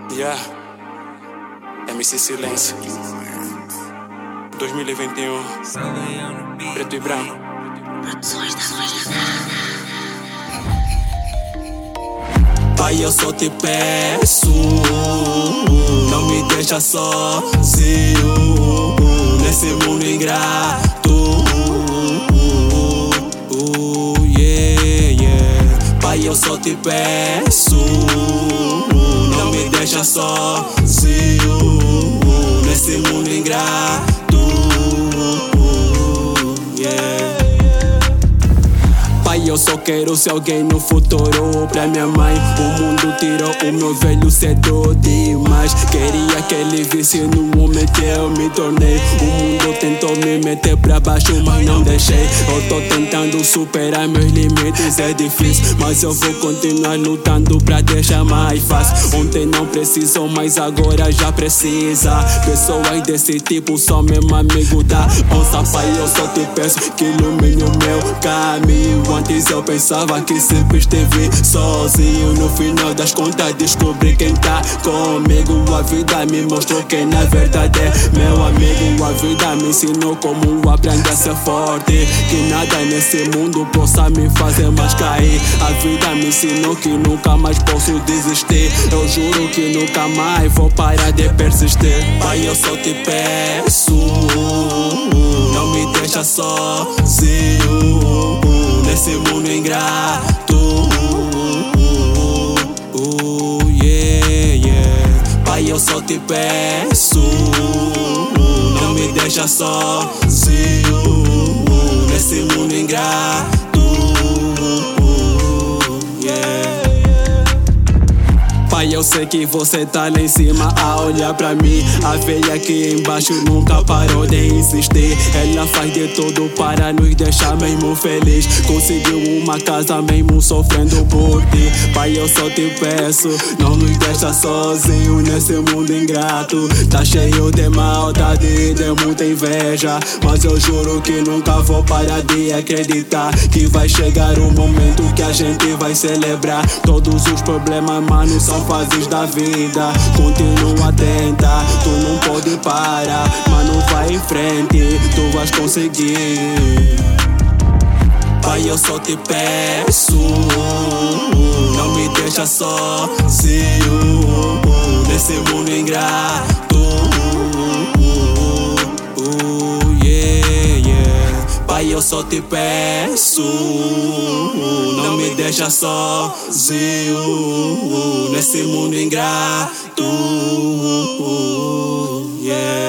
Yeah, MC Silêncio 2021, preto e branco. Pai, eu só te peço, não me deixa sozinho nesse mundo ingrato. Pai, eu só te peço, não me deixa sozinho nesse mundo ingrato. Pai, eu só quero ser alguém no futuro pra minha mãe. O mundo tirou o meu velho cedo demais. Queria que ele visse no momento que eu me tornei. O mundo tentou me meter pra baixo, mas não deixei. Eu tô tentando superar meus limites, é difícil, mas eu vou continuar lutando pra deixar mais fácil. Ontem não precisou, mas agora já precisa. Pessoas desse tipo só mesmo amigo da onça. Pai, eu só te peço que ilumine o meu caminho. Antes eu pensava que sempre esteve sozinho. No final das contas descobri quem tá comigo. A vida me mostrou quem na verdade é meu amigo. A vida me ensinou como aprender a ser forte, que nada nesse mundo possa me fazer mais cair. A vida me ensinou que nunca mais posso desistir. Eu juro que nunca mais vou parar de persistir. Pai, eu só te peço, não me deixa sozinho nesse mundo ingrato. Pai, eu só te peço, não me deixa sozinho nesse mundo ingrato. Pai, eu sei que você tá lá em cima a olhar pra mim. A velha aqui embaixo nunca parou de insistir. Ela faz de tudo para nos deixar mesmo feliz. Conseguiu uma casa mesmo sofrendo por ti. Pai, eu só te peço, não nos deixa sozinho nesse mundo ingrato. Tá cheio de maldade e de muita inveja, mas eu juro que nunca vou parar de acreditar que vai chegar o momento que a gente vai celebrar. Todos os problemas, mano, são fases da vida. Continua atenta, tu não pode parar. Mano, vai em frente, tu vais conseguir. Pai, eu só te peço, não me deixa sozinho nesse mundo ingrato. Pai, eu só te peço, não me deixa sozinho nesse mundo ingrato.